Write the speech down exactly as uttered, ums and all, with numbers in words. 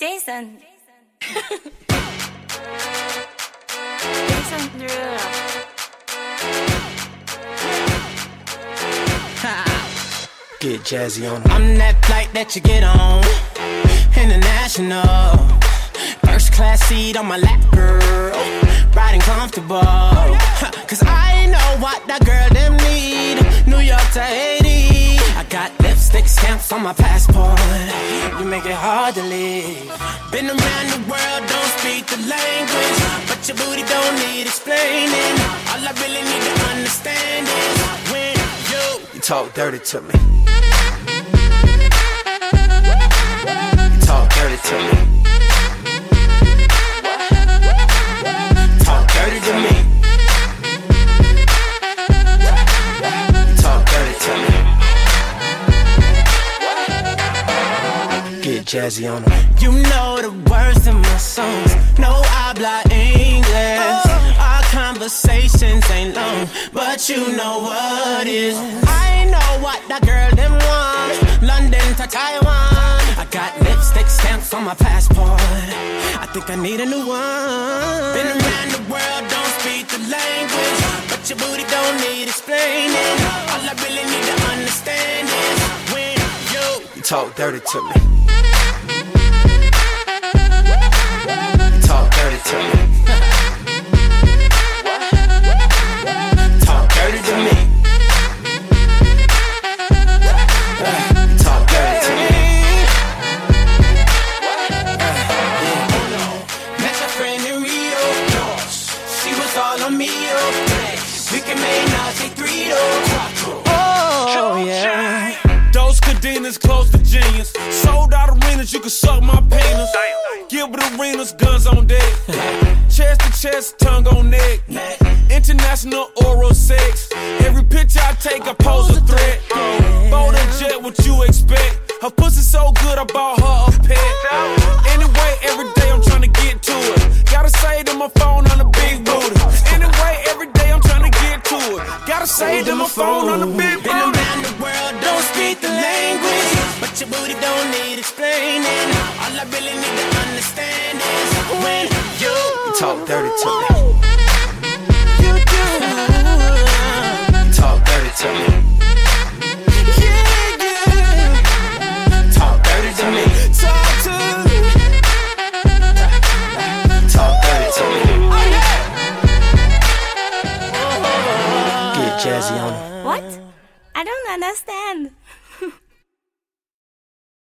Jason. Jason Derulo. Get jazzy on 'em. I'm that flight that you get on, international. First class seat on my lap, girl, riding comfortable. Cause I know what that girl them need. New York to Haiti, I got lipstick stamps on my passport. You make it hard to leave. Been around the world, don't speak the language, but your booty don't need explaining. All I really need to understand is when you, You talk dirty to me. You talk dirty to me. Talk dirty to me. You talk dirty to me. Get jazzy on 'em. you know the words of my songs. No habla English. Our conversations ain't long, but you know what is. I know what that girl them want. London to Taiwan. I got lipstick stamps on my passport. I think I need a new one. Been around the world, don't speak the language, but your booty don't need explaining. All I really need to understand is when you, You talk dirty to me. You talk dirty to me. Talk dirty to me. You talk dirty to me. met your friend in Rio. She was all on me, oh. We can make now take three, oh. Oh, yeah. Those cadenas close to genius. Sold out arenas, you can suck my penis. Gilbert Arenas, guns on deck. Chest to chest, tongue on neck. International oral sex. Every picture I take, I pose a threat. Bold and jet, what you expect? Her pussy so good, I bought her a pet. Anyway, every day I'm trying to get to it. Gotta say to my phone on the big booty. Anyway, every day I'm trying to get to it. Gotta say to my phone on the big Been booty. around the world, don't speak the language, but your booty don't need explaining. All I really need to understand is when you, You talk dirty to me.